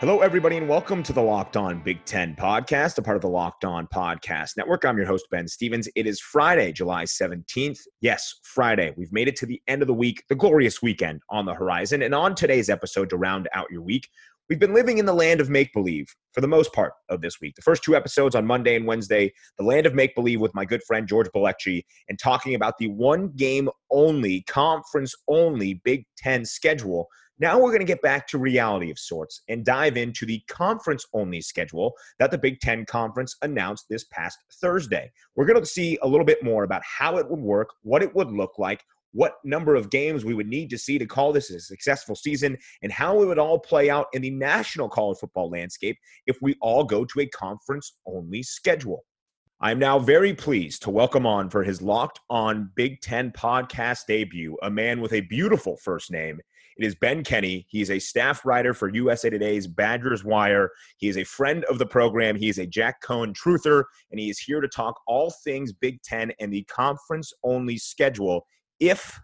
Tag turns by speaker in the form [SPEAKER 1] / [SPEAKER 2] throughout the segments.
[SPEAKER 1] Hello, everybody, and welcome to the Locked On Big Ten podcast, a part of the Locked On Podcast Network. I'm your host, Ben Stevens. It is Friday, July 17th. Yes, Friday. We've made it to the end of the week, the glorious weekend on the horizon. And on today's episode, to round out your week, we've been living in the land of make-believe for the most part of this week. The first two episodes on Monday and Wednesday, the land of make-believe with my good friend George Bolecki, and talking about the one-game-only, conference-only Big Ten schedule. Now we're going to get back to reality of sorts and dive into the conference-only schedule that the Big Ten Conference announced this past Thursday. We're going to see a little bit more about how it would work, what it would look like, what number of games we would need to see to call this a successful season, and how it would all play out in the national college football landscape if we all go to a conference-only schedule. I am now very pleased to welcome on for his Locked On Big Ten podcast debut, a man with a beautiful first name. It is Ben Kenny. He is a staff writer for USA Today's Badgers Wire. He is a friend of the program. He is a Jack Coan truther, and he is here to talk all things Big Ten and the conference-only schedule if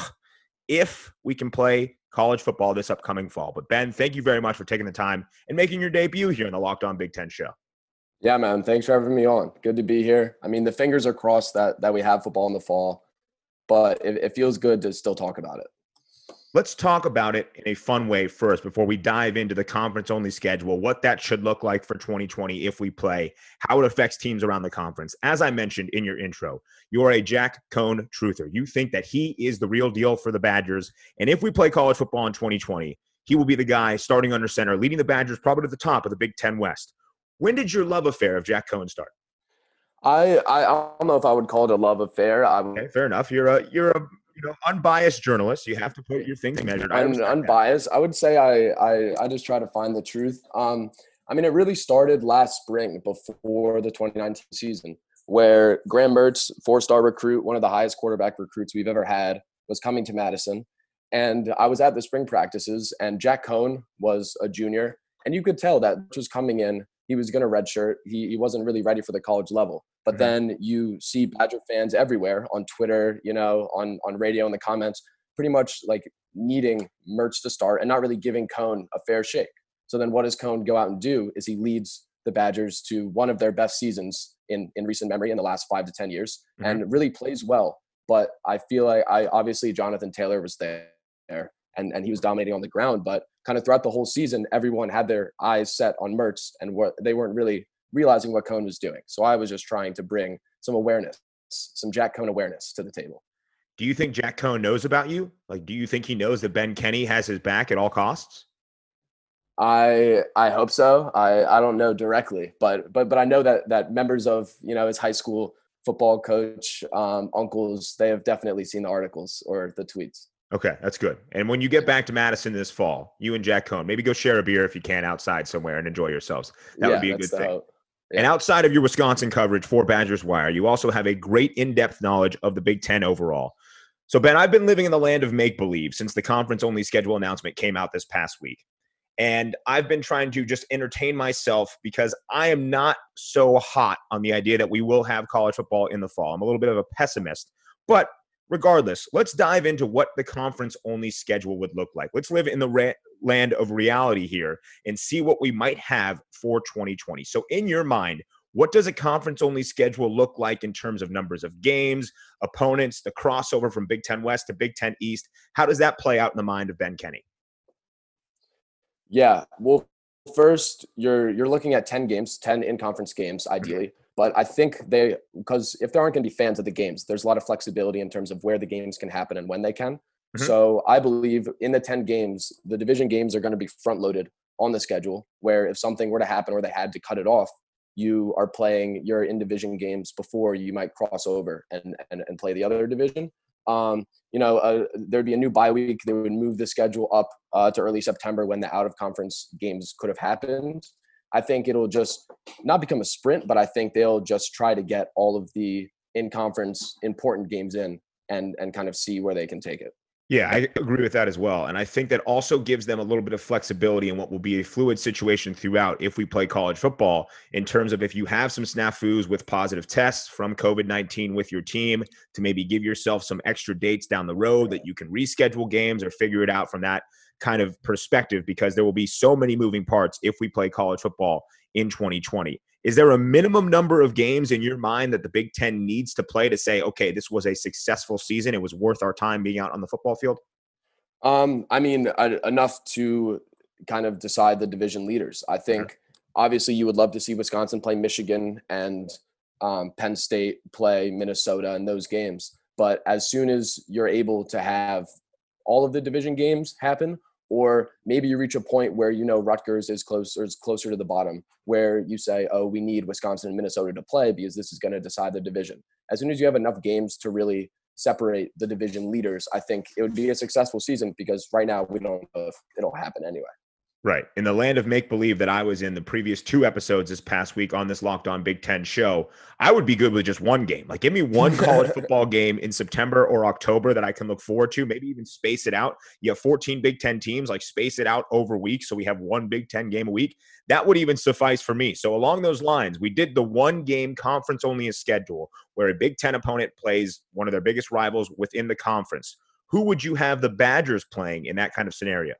[SPEAKER 1] we can play college football this upcoming fall. But Ben, thank you very much for taking the time and making your debut here in the Locked On Big Ten show.
[SPEAKER 2] Yeah, man. Thanks for having me on. Good to be here. I mean, the fingers are crossed that we have football in the fall, but it feels good to still talk about it.
[SPEAKER 1] Let's talk about it in a fun way first before we dive into the conference-only schedule, what that should look like for 2020 if we play, how it affects teams around the conference. As I mentioned in your intro, you are a Jack Coan truther. You think that he is the real deal for the Badgers, and if we play college football in 2020, he will be the guy starting under center, leading the Badgers probably to the top of the Big Ten West. When did your love affair of Jack Coan start?
[SPEAKER 2] I don't know if I would call it a love affair.
[SPEAKER 1] Okay, fair enough. You're a unbiased journalist. You have to put your things measured.
[SPEAKER 2] Unbiased. I would say I just try to find the truth. I mean, it really started last spring before the 2019 season, where Graham Mertz, 4-star recruit, one of the highest quarterback recruits we've ever had, was coming to Madison. And I was at the spring practices, and Jack Coan was a junior. And you could tell that was coming in. He was going to redshirt. He wasn't really ready for the college level. But then you see Badger fans everywhere on Twitter, on radio in the comments, pretty much like needing Mertz to start and not really giving Coan a fair shake. So then what does Coan go out and do is he leads the Badgers to one of their best seasons in recent memory in the last 5 to 10 years and really plays well. But I feel like obviously Jonathan Taylor was there and he was dominating on the ground, but kind of throughout the whole season, everyone had their eyes set on Mertz and they weren't really realizing what Coan was doing. So I was just trying to bring some awareness, some Jack Coan awareness to the table.
[SPEAKER 1] Do you think Jack Coan knows about you? Like, do you think he knows that Ben Kenny has his back at all costs?
[SPEAKER 2] I hope so. I don't know directly, but I know that members of, his high school football coach, uncles, they have definitely seen the articles or the tweets.
[SPEAKER 1] Okay, that's good. And when you get back to Madison this fall, you and Jack Coan, maybe go share a beer if you can outside somewhere and enjoy yourselves. That would be a good thing. Yeah. And outside of your Wisconsin coverage for Badgers Wire, you also have a great in-depth knowledge of the Big Ten overall. So, Ben, I've been living in the land of make-believe since the conference-only schedule announcement came out this past week. And I've been trying to just entertain myself because I am not so hot on the idea that we will have college football in the fall. I'm a little bit of a pessimist. But regardless, let's dive into what the conference-only schedule would look like. Let's live in the land of reality here and see what we might have for 2020. So in your mind, what does a conference-only schedule look like in terms of numbers of games, opponents, the crossover from Big Ten West to Big Ten East? How does that play out in the mind of Ben Kenny?
[SPEAKER 2] Yeah, well, first, you're looking at 10 games, 10 in-conference games, ideally. But I think because if there aren't going to be fans at the games, there's a lot of flexibility in terms of where the games can happen and when they can. So I believe in the 10 games, the division games are going to be front-loaded on the schedule, where if something were to happen or they had to cut it off, you are playing your in-division games before you might cross over and play the other division. There'd be a new bye week. They would move the schedule up to early September when the out-of-conference games could have happened. I think it'll just not become a sprint, but I think they'll just try to get all of the in-conference important games in and kind of see where they can take it.
[SPEAKER 1] Yeah, I agree with that as well. And I think that also gives them a little bit of flexibility in what will be a fluid situation throughout if we play college football, in terms of if you have some snafus with positive tests from COVID-19 with your team, to maybe give yourself some extra dates down the road that you can reschedule games or figure it out from that kind of perspective, because there will be so many moving parts if we play college football in 2020. Is there a minimum number of games in your mind that the Big Ten needs to play to say, okay, this was a successful season, it was worth our time being out on the football field?
[SPEAKER 2] I mean, enough to kind of decide the division leaders. I think obviously you would love to see Wisconsin play Michigan and Penn State play Minnesota in those games. But as soon as you're able to have all of the division games happen, or maybe you reach a point where you know Rutgers is closer to the bottom, where you say, oh, we need Wisconsin and Minnesota to play because this is going to decide the division. As soon as you have enough games to really separate the division leaders, I think it would be a successful season, because right now we don't know if it'll happen anyway.
[SPEAKER 1] Right. In the land of make-believe that I was in the previous 2 episodes this past week on this Locked On Big Ten show, I would be good with just one game. Like, give me one college football game in September or October that I can look forward to, maybe even space it out. You have 14 Big Ten teams, like space it out over weeks so we have one Big Ten game a week. That would even suffice for me. So along those lines, we did the one-game conference-only schedule where a Big Ten opponent plays one of their biggest rivals within the conference. Who would you have the Badgers playing in that kind of scenario?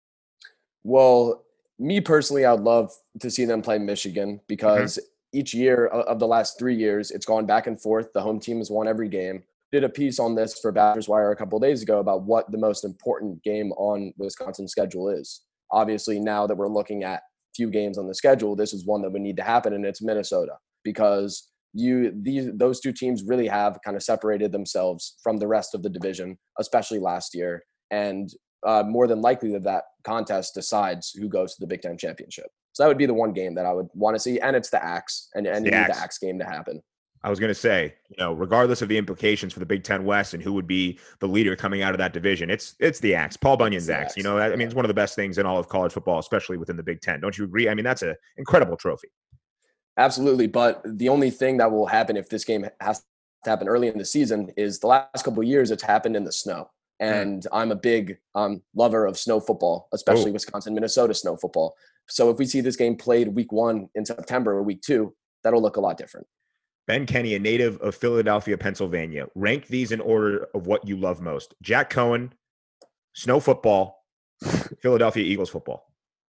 [SPEAKER 2] Well, me personally, I'd love to see them play Michigan, because each year of the last 3 years, it's gone back and forth. The home team has won every game. Did a piece on this for Badgers Wire a couple of days ago about what the most important game on Wisconsin's schedule is. Obviously, now that we're looking at few games on the schedule, this is one that would need to happen, and it's Minnesota, because those two teams really have kind of separated themselves from the rest of the division, especially last year. And more than likely that contest decides who goes to the Big Ten championship. So that would be the one game that I would want to see. And it's the Axe, and you need the Axe game to happen.
[SPEAKER 1] I was going to say, regardless of the implications for the Big Ten West and who would be the leader coming out of that division, it's the Axe, Paul Bunyan's Axe. I mean, it's one of the best things in all of college football, especially within the Big Ten. Don't you agree? I mean, that's an incredible trophy.
[SPEAKER 2] Absolutely. But the only thing that will happen if this game has to happen early in the season is the last couple of years it's happened in the snow. And I'm a big lover of snow football, especially Wisconsin, Minnesota snow football. So if we see this game played week 1 in September or week 2, that'll look a lot different.
[SPEAKER 1] Ben Kenny, a native of Philadelphia, Pennsylvania. Rank these in order of what you love most. Jack Cohen, snow football, Philadelphia Eagles football.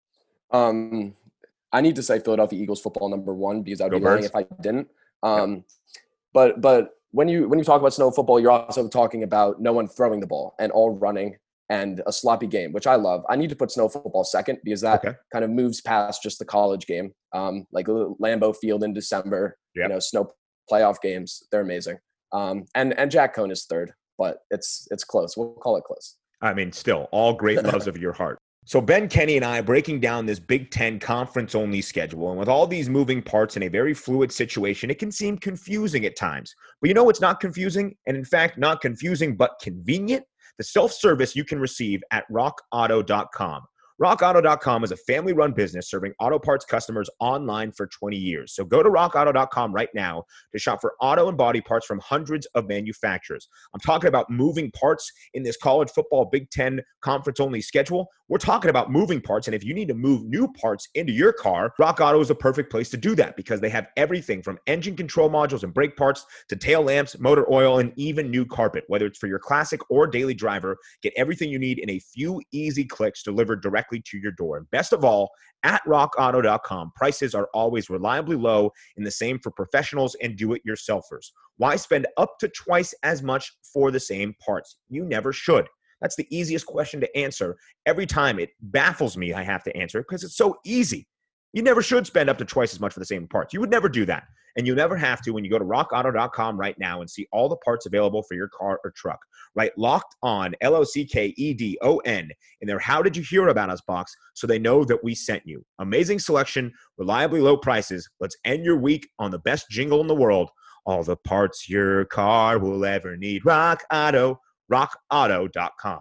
[SPEAKER 2] I need to say Philadelphia Eagles football number 1, because I'd be lying if I didn't. But when you talk about snow football, you're also talking about no one throwing the ball and all running and a sloppy game, which I love. I need to put snow football second, because that kind of moves past just the college game, like Lambeau Field in December. Snow playoff games, they're amazing. And Jack Cohn is third, but it's close. We'll call it close.
[SPEAKER 1] I mean, still all great loves of your heart. So Ben Kenny and I are breaking down this Big Ten conference-only schedule. And with all these moving parts in a very fluid situation, it can seem confusing at times. But it's not confusing, and in fact, not confusing but convenient. The self-service you can receive at rockauto.com. RockAuto.com is a family-run business serving auto parts customers online for 20 years. So go to RockAuto.com right now to shop for auto and body parts from hundreds of manufacturers. I'm talking about moving parts in this college football Big Ten conference-only schedule. We're talking about moving parts, and if you need to move new parts into your car, Rock Auto is a perfect place to do that, because they have everything from engine control modules and brake parts to tail lamps, motor oil, and even new carpet. Whether it's for your classic or daily driver, get everything you need in a few easy clicks delivered directly to your door. And best of all, at rockauto.com, prices are always reliably low, and the same for professionals and do-it-yourselfers. Why spend up to twice as much for the same parts? You never should. That's the easiest question to answer. Every time it baffles me, I have to answer it because it's so easy. You never should spend up to twice as much for the same parts. You would never do that. And you never have to when you go to rockauto.com right now and see all the parts available for your car or truck. Right? Locked On, LOCKEDON, in their How Did You Hear About Us box, so they know that we sent you. Amazing selection, reliably low prices. Let's end your week on the best jingle in the world. All the parts your car will ever need. Rock Auto, rockauto.com.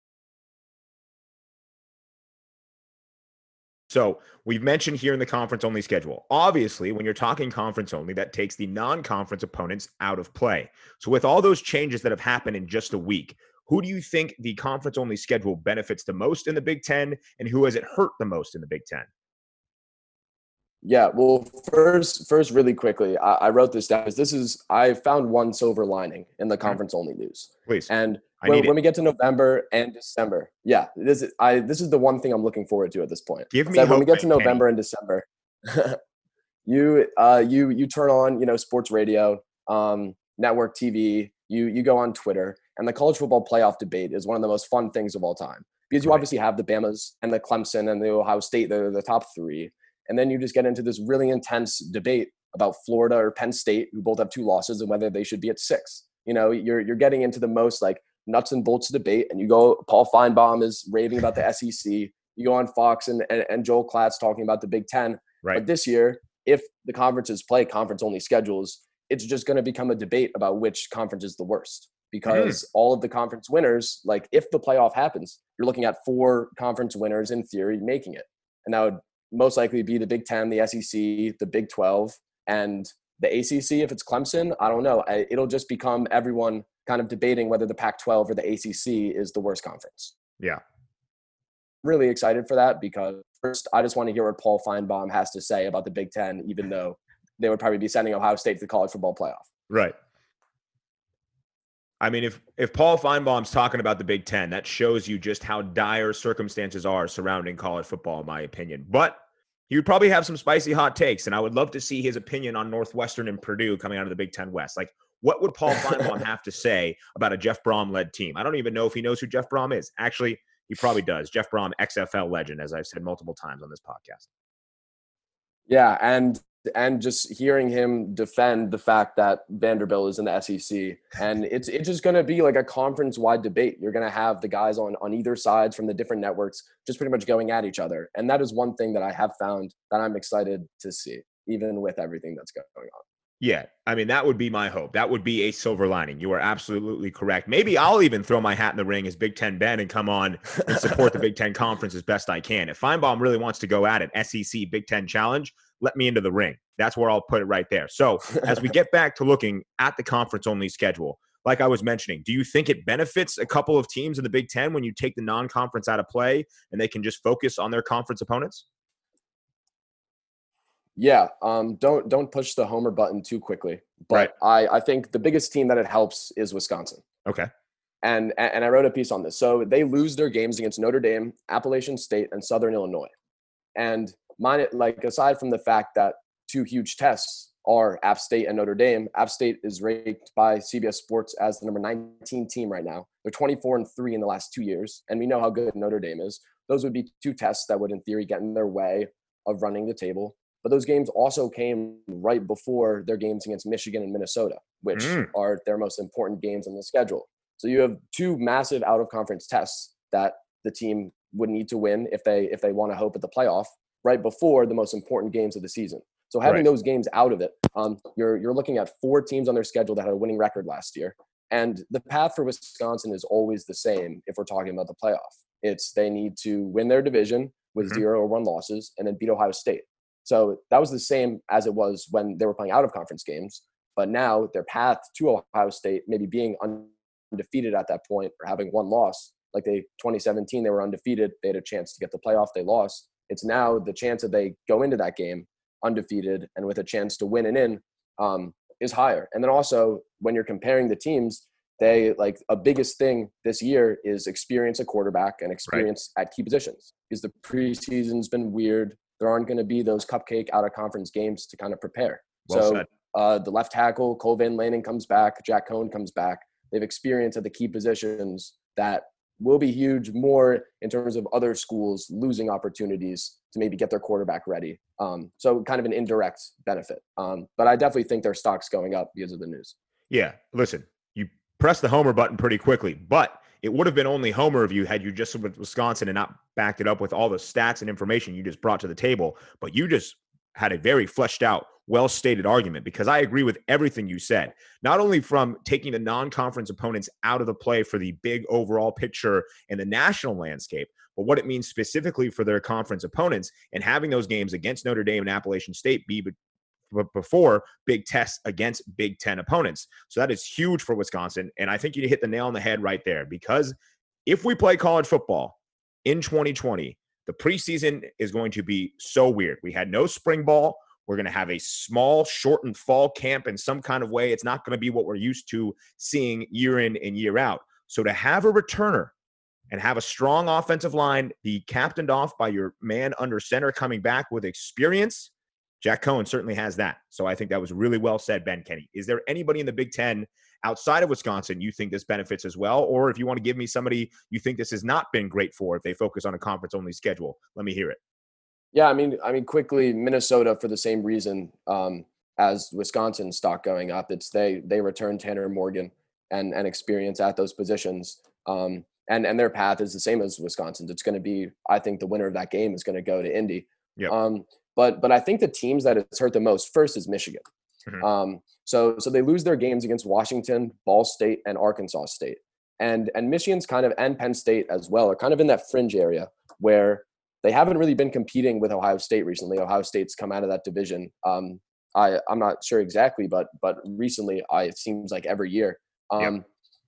[SPEAKER 1] So we've mentioned here in the conference-only schedule, obviously, when you're talking conference-only, that takes the non-conference opponents out of play. So with all those changes that have happened in just a week, Who do you think the conference-only schedule benefits the most in the Big Ten, and who has it hurt the most in the Big Ten?
[SPEAKER 2] Yeah, well, first, really quickly, I wrote this down because I found one silver lining in the conference only news.
[SPEAKER 1] Please.
[SPEAKER 2] And when we get to November and December, yeah, this is the one thing I'm looking forward to at this point.
[SPEAKER 1] Give me hope,
[SPEAKER 2] when we get to November and December, you turn on, sports radio, network TV, you go on Twitter, and the college football playoff debate is one of the most fun things of all time because you obviously have the Bamas and the Clemson and the Ohio State, they're the top three. And then you just get into this really intense debate about Florida or Penn State, who both have 2 losses, and whether they should be at 6. You're getting into the most like nuts and bolts debate. And you go, Paul Feinbaum is raving about the SEC. You go on Fox and Joel Klatt talking about the Big Ten.
[SPEAKER 1] Right.
[SPEAKER 2] But this year, if the conferences play conference-only schedules, it's just going to become a debate about which conference is the worst. Because all of the conference winners, like if the playoff happens, you're looking at 4 conference winners in theory making it. And that would most likely be the Big Ten, the SEC, the Big 12, and the ACC. If it's Clemson, I don't know. It'll just become everyone kind of debating whether the Pac-12 or the ACC is the worst conference.
[SPEAKER 1] Yeah.
[SPEAKER 2] Really excited for that because first, I just want to hear what Paul Feinbaum has to say about the Big Ten, even though they would probably be sending Ohio State to the college football playoff.
[SPEAKER 1] Right. I mean, if Paul Feinbaum's talking about the Big Ten, that shows you just how dire circumstances are surrounding college football, in my opinion. But he would probably have some spicy hot takes, and I would love to see his opinion on Northwestern and Purdue coming out of the Big Ten West. Like, what would Paul Feinbaum have to say about a Jeff Brom-led team? I don't even know if he knows who Jeff Brom is. Actually, he probably does. Jeff Brom, XFL legend, as I've said multiple times on this podcast.
[SPEAKER 2] Yeah, and just hearing him defend the fact that Vanderbilt is in the SEC, and it's just going to be like a conference-wide debate. You're going to have the guys on either sides from the different networks just pretty much going at each other, and that is one thing that I have found that I'm excited to see, even with everything that's going on.
[SPEAKER 1] Yeah, I mean, that would be my hope. That would be a silver lining. You are absolutely correct. Maybe I'll even throw my hat in the ring as Big Ten Ben and come on and support the Big Ten Conference as best I can. If Feinbaum really wants to go at it, SEC Big Ten Challenge, let me into the ring. That's where I'll put it right there. So as we get back to looking at the conference-only schedule, like I was mentioning, do you think it benefits a couple of teams in the Big Ten when you take the non-conference out of play and they can just focus on their conference opponents?
[SPEAKER 2] Yeah, don't push the homer button too quickly. But right. I think the biggest team that it helps is Wisconsin.
[SPEAKER 1] Okay.
[SPEAKER 2] And I wrote a piece on this. So they lose their games against Notre Dame, Appalachian State, and Southern Illinois. And aside from the fact that 2 huge tests are App State and Notre Dame, App State is ranked by CBS Sports as the number 19 team right now. They're 24-3 in the last 2 years, and we know how good Notre Dame is. Those would be 2 tests that would, in theory, get in their way of running the table. But those games also came right before their games against Michigan and Minnesota, which are their most important games on the schedule. So you have 2 massive out-of-conference tests that the team would need to win if they want to hope at the playoff right before the most important games of the season. So having those games out of it, you're looking at 4 teams on their schedule that had a winning record last year. And the path for Wisconsin is always the same if we're talking about the playoff. It's they need to win their division with 0 or 1 losses and then beat Ohio State. So that was the same as it was when they were playing out-of-conference games. But now their path to Ohio State, maybe being undefeated at that point or having 1 loss, like 2017, they were undefeated. They had a chance to get the playoff. They lost. It's now the chance that they go into that game undefeated and with a chance to win and in is higher. And then also when you're comparing the teams, they a biggest thing this year is experience at quarterback and experience at key positions because the preseason's been weird. There aren't going to be those cupcake out-of-conference games to kind of prepare. The left tackle, Cole Van Lanning comes back. Jack Cohn comes back. They've experienced at the key positions that will be huge more in terms of other schools losing opportunities to maybe get their quarterback ready. So kind of an indirect benefit. But I definitely think their stock's going up because of the news.
[SPEAKER 1] Yeah, listen, you press the homer button pretty quickly, but it would have been only homer of you had you just with Wisconsin and not backed it up with all the stats and information you just brought to the table. But you just had a very fleshed out, well-stated argument because I agree with everything you said, not only from taking the non-conference opponents out of the play for the big overall picture in the national landscape, but what it means specifically for their conference opponents and having those games against Notre Dame and Appalachian State be before big tests against Big Ten opponents. So that is huge for Wisconsin. And I think you hit the nail on the head right there, because if we play college football in 2020, the preseason is going to be so weird. We had no spring ball. We're going to have a small, shortened fall camp in some kind of way. It's not going to be what we're used to seeing year in and year out. So to have a returner and have a strong offensive line be captained off by your man under center coming back with experience, Jack Coan certainly has that. So I think that was really well said, Ben Kenny. Is there anybody in the Big Ten outside of Wisconsin you think this benefits as well? Or if you want to give me somebody you think this has not been great for if they focus on a conference-only schedule, let me hear it.
[SPEAKER 2] Yeah, I mean, quickly, Minnesota for the same reason as Wisconsin's stock going up. It's they return Tanner Morgan and experience at those positions. And their path is the same as Wisconsin's. It's going to be, I think, the winner of that game is going to go to Indy.
[SPEAKER 1] Yep.
[SPEAKER 2] But I think the teams that it's hurt the most first is Michigan.
[SPEAKER 1] Mm-hmm.
[SPEAKER 2] So they lose their games against Washington, Ball State, and Arkansas State. And Michigan's kind of, and Penn State as well, are kind of in that fringe area where they haven't really been competing with Ohio State recently. Ohio State's come out of that division. I'm not sure exactly, but recently it seems like every year.
[SPEAKER 1] Yep.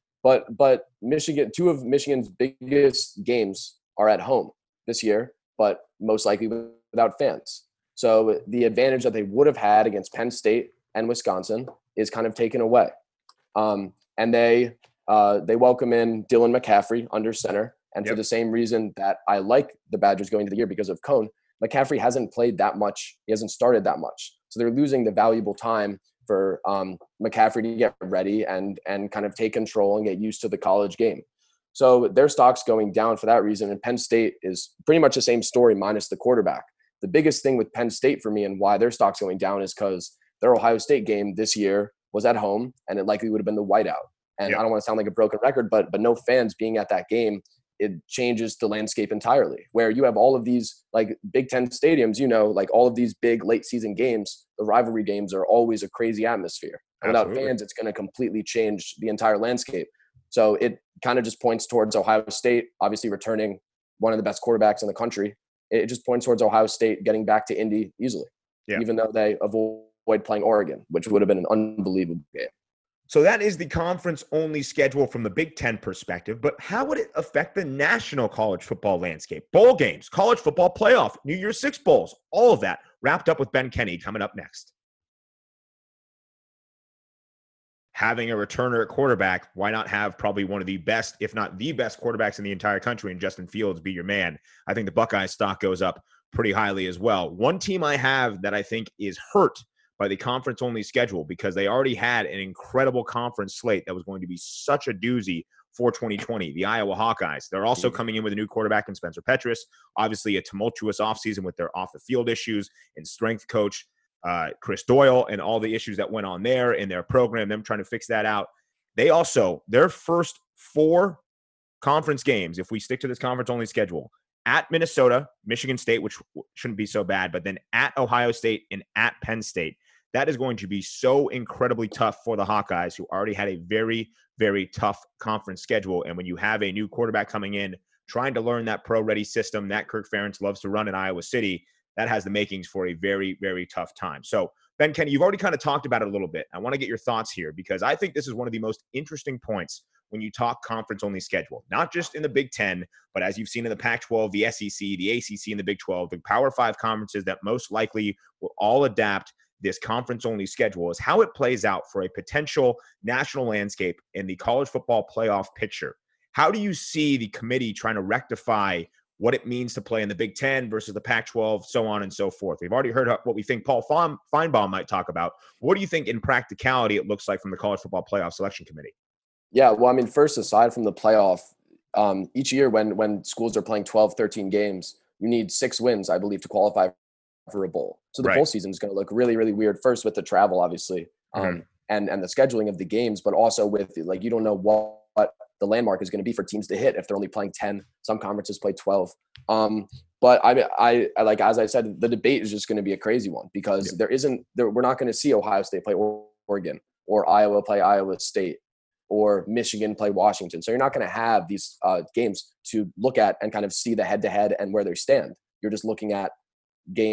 [SPEAKER 2] But Michigan, two of Michigan's biggest games are at home this year, but most likely without fans. So the advantage that they would have had against Penn State and Wisconsin is kind of taken away. And they welcome in Dylan McCaffrey under center. And for the same reason that I like the Badgers going into the year because of Coan, McCaffrey hasn't played that much. He hasn't started that much. So they're losing the valuable time for McCaffrey to get ready and kind of take control and get used to the college game. So their stock's going down for that reason. And Penn State is pretty much the same story minus the quarterback. The biggest thing with Penn State for me and why their stock's going down is because their Ohio State game this year was at home and it likely would have been the whiteout. And I don't want to sound like a broken record, but no fans being at that game, it changes the landscape entirely, where you have all of these like Big Ten stadiums, like all of these big late season games, the rivalry games are always a crazy atmosphere. And without fans, it's going to completely change the entire landscape. So it kind of just points towards Ohio State, obviously returning one of the best quarterbacks in the country. It just points towards Ohio State getting back to Indy easily, even though they avoid playing Oregon, which would have been an unbelievable game.
[SPEAKER 1] So that is the conference-only schedule from the Big Ten perspective, but how would it affect the national college football landscape? Bowl games, college football playoff, New Year's Six bowls, all of that wrapped up with Ben Kenny coming up next. Having a returner at quarterback, why not have probably one of the best, if not the best quarterbacks in the entire country, and Justin Fields be your man? I think the Buckeyes stock goes up pretty highly as well. One team I have that I think is hurt by the conference-only schedule because they already had an incredible conference slate that was going to be such a doozy for 2020, the Iowa Hawkeyes. They're also coming in with a new quarterback in Spencer Petras, obviously a tumultuous offseason with their off-the-field issues and strength coach Chris Doyle and all the issues that went on there in their program, them trying to fix that out. They also, their first 4 conference games, if we stick to this conference-only schedule, at Minnesota, Michigan State, which shouldn't be so bad, but then at Ohio State and at Penn State. That is going to be so incredibly tough for the Hawkeyes, who already had a very, very tough conference schedule. And when you have a new quarterback coming in, trying to learn that pro-ready system that Kirk Ferentz loves to run in Iowa City, that has the makings for a very, very tough time. So, Ben Kenny, you've already kind of talked about it a little bit. I want to get your thoughts here because I think this is one of the most interesting points when you talk conference-only schedule, not just in the Big Ten, but as you've seen in the Pac-12, the SEC, the ACC, and the Big 12, the Power 5 conferences that most likely will all adapt this conference-only schedule is how it plays out for a potential national landscape in the college football playoff picture. How do you see the committee trying to rectify what it means to play in the Big Ten versus the Pac-12, so on and so forth? We've already heard what we think Paul Feinbaum might talk about. What do you think in practicality it looks like from the College Football Playoff Selection Committee?
[SPEAKER 2] Yeah, well, I mean, first, aside from the playoff, each year when schools are playing 12, 13 games, you need 6 wins, I believe, to qualify for a bowl. So the bowl season is going to look really, really weird. First with the travel, obviously, and the scheduling of the games, but also with you don't know what the landmark is going to be for teams to hit if they're only playing 10. Some conferences play 12. But I like, as I said, the debate is just going to be a crazy one because we're not going to see Ohio State play Oregon or Iowa play Iowa State or Michigan play Washington. So you're not going to have these games to look at and kind of see the head-to-head and where they stand. You're just looking at games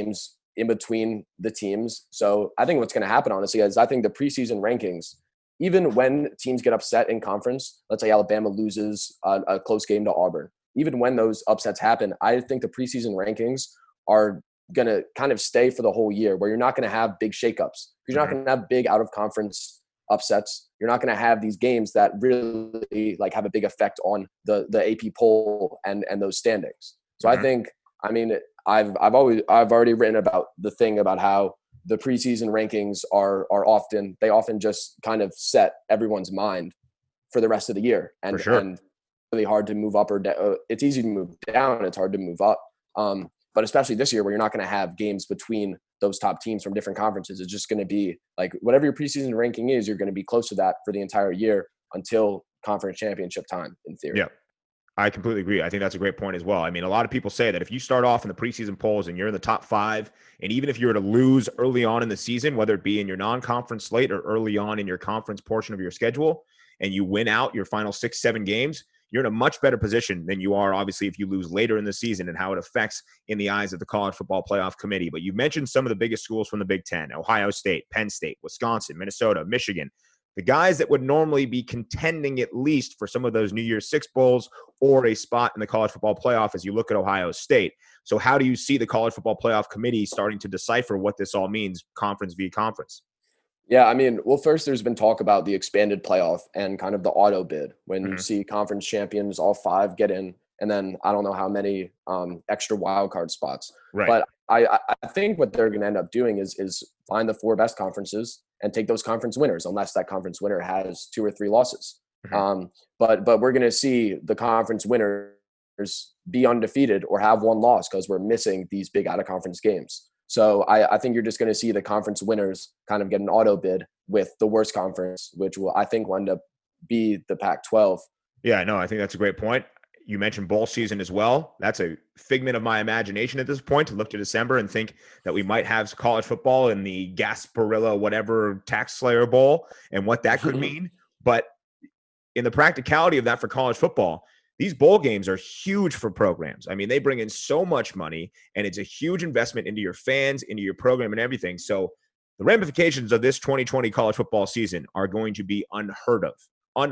[SPEAKER 2] in between the teams. So I think what's going to happen, honestly, is I think the preseason rankings, even when teams get upset in conference, let's say Alabama loses a close game to Auburn, even when those upsets happen, I think the preseason rankings are going to kind of stay for the whole year, where you're not going to have big shakeups, because you're not going to have big out of conference upsets. You're not going to have these games that really like have a big effect on the AP poll and those standings. So I think, I mean, I've already written about the thing about how the preseason rankings are often just kind of set everyone's mind for the rest of the year, and really hard to move up or down. It's easy to move down, it's hard to move up. But especially this year, where you're not going to have games between those top teams from different conferences, it's just going to be like whatever your preseason ranking is, you're going to be close to that for the entire year until conference championship time, in theory.
[SPEAKER 1] Yeah, I completely agree. I think that's a great point as well. I mean, a lot of people say that if you start off in the preseason polls and you're in the top 5, and even if you were to lose early on in the season, whether it be in your non-conference slate or early on in your conference portion of your schedule, and you win out your final 6-7 games, you're in a much better position than you are, obviously, if you lose later in the season, and how it affects in the eyes of the College Football Playoff Committee. But you mentioned some of the biggest schools from the Big Ten: Ohio State, Penn State, Wisconsin, Minnesota, Michigan. The guys that would normally be contending at least for some of those New Year's Six bowls or a spot in the College Football Playoff as you look at Ohio State. So how do you see the College Football Playoff Committee starting to decipher what this all means, conference via conference?
[SPEAKER 2] Yeah, I mean, well, first there's been talk about the expanded playoff and kind of the auto bid when you see conference champions, all 5 get in, and then I don't know how many extra wild card spots.
[SPEAKER 1] Right.
[SPEAKER 2] But I think what they're going to end up doing is find the 4 best conferences and take those conference winners, unless that conference winner has 2 or 3 losses. But we're going to see the conference winners be undefeated or have 1 loss because we're missing these big out of conference games. So I think you're just going to see the conference winners kind of get an auto bid with the worst conference, which I think will end up be the Pac-12.
[SPEAKER 1] Yeah, no, I think that's a great point. You mentioned bowl season as well. That's a figment of my imagination at this point, to look to December and think that we might have college football in the Gasparilla whatever tax slayer bowl and what that could mean. But in the practicality of that for college football, these bowl games are huge for programs. I mean, they bring in so much money, and it's a huge investment into your fans, into your program, and everything. So the ramifications of this 2020 college football season are going to be unheard of.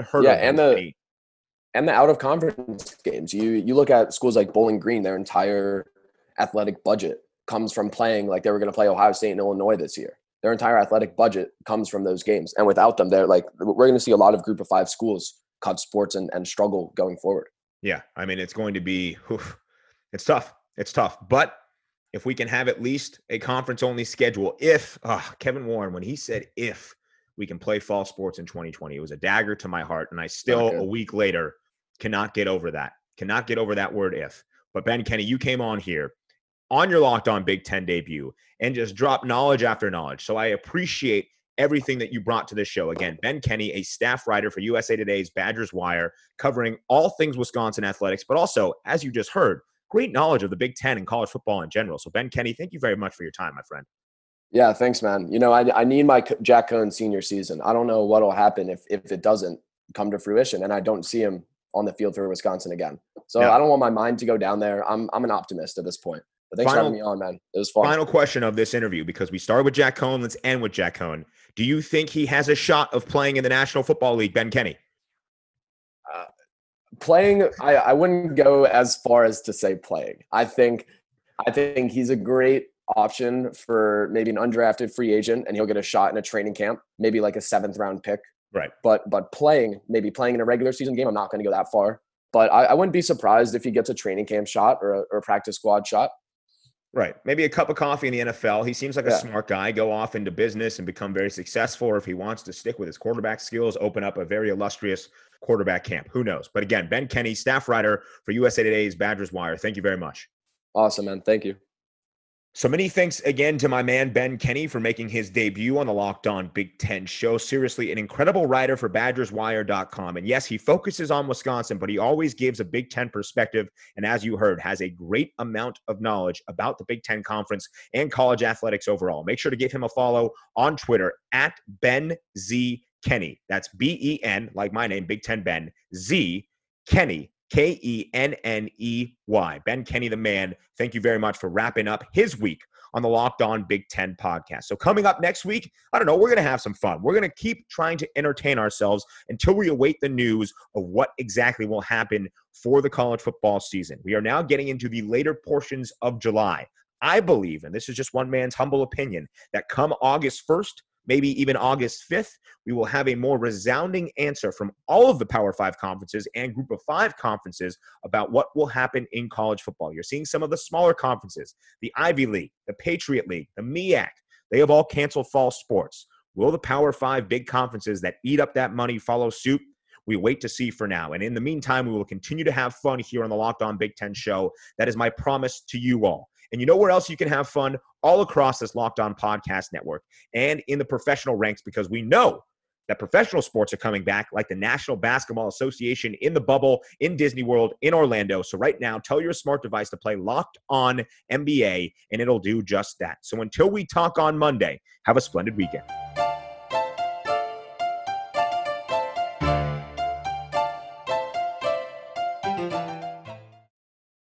[SPEAKER 2] And the out of conference games. You look at schools like Bowling Green, their entire athletic budget comes from playing like they were going to play Ohio State and Illinois this year. Their entire athletic budget comes from those games. And without them, we're going to see a lot of Group of 5 schools cut sports and struggle going forward.
[SPEAKER 1] Yeah, I mean, it's going to be it's tough. It's tough. But if we can have at least a conference-only schedule, Kevin Warren, when he said if we can play fall sports in 2020, it was a dagger to my heart. And I still, a week later, cannot get over that. Cannot get over that word if. But Ben Kenny, you came on here on your Locked On Big Ten debut and just dropped knowledge after knowledge. So I appreciate everything that you brought to this show. Again, Ben Kenny, a staff writer for USA Today's Badgers Wire, covering all things Wisconsin athletics, but also, as you just heard, great knowledge of the Big Ten and college football in general. So Ben Kenny, thank you very much for your time, my friend.
[SPEAKER 2] Yeah, thanks, man. You know, I need my Jack Coan senior season. I don't know what will happen if it doesn't come to fruition and I don't see him on the field for Wisconsin again. So I don't want my mind to go down there. I'm an optimist at this point. But thanks for having me on, man. It was fun.
[SPEAKER 1] Final question of this interview, because we started with Jack Coan, let's end with Jack Coan. Do you think he has a shot of playing in the National Football League, Ben Kenny?
[SPEAKER 2] Playing, I wouldn't go as far as to say playing. I think he's a great option for maybe an undrafted free agent, and he'll get a shot in a training camp, maybe like a 7th round pick.
[SPEAKER 1] Right.
[SPEAKER 2] But maybe playing in a regular season game, I'm not going to go that far. But I wouldn't be surprised if he gets a training camp shot or a practice squad shot.
[SPEAKER 1] Right. Maybe a cup of coffee in the NFL. He seems like a smart guy, go off into business and become very successful. Or if he wants to stick with his quarterback skills, open up a very illustrious quarterback camp. Who knows? But again, Ben Kenny, staff writer for USA Today's Badgers Wire. Thank you very much.
[SPEAKER 2] Awesome, man. Thank you.
[SPEAKER 1] So many thanks again to my man, Ben Kenny, for making his debut on the Locked On Big Ten show. Seriously, an incredible writer for BadgersWire.com. And yes, he focuses on Wisconsin, but he always gives a Big Ten perspective. And as you heard, has a great amount of knowledge about the Big Ten Conference and college athletics overall. Make sure to give him a follow on Twitter at Ben Z Kenny. That's B-E-N, like my name, Big Ten Ben, Z Kenny. Kenney. Ben Kenny, the man. Thank you very much for wrapping up his week on the Locked On Big Ten podcast. So coming up next week, I don't know, we're going to have some fun. We're going to keep trying to entertain ourselves until we await the news of what exactly will happen for the college football season. We are now getting into the later portions of July. I believe, and this is just one man's humble opinion, that come August 1st, maybe even August 5th, we will have a more resounding answer from all of the Power 5 conferences and Group of 5 conferences about what will happen in college football. You're seeing some of the smaller conferences, the Ivy League, the Patriot League, the MEAC, they have all canceled fall sports. Will the Power 5 big conferences that eat up that money follow suit? We wait to see for now. And in the meantime, we will continue to have fun here on the Locked On Big Ten show. That is my promise to you all. And you know where else you can have fun? All across this Locked On Podcast Network and in the professional ranks, because we know that professional sports are coming back, like the National Basketball Association in the bubble, in Disney World, in Orlando. So right now, tell your smart device to play Locked On NBA, and it'll do just that. So until we talk on Monday, have a splendid weekend.